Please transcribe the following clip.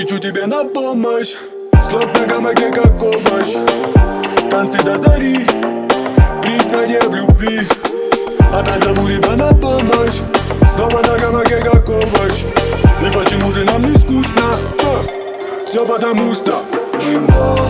Кричу тебе на помощь, слог на гамаке как овощ. Танцы до зари, признание в любви. Опять зову тебя на помощь, снова на гамаке как овощ. И почему же нам не скучно? Все потому что мы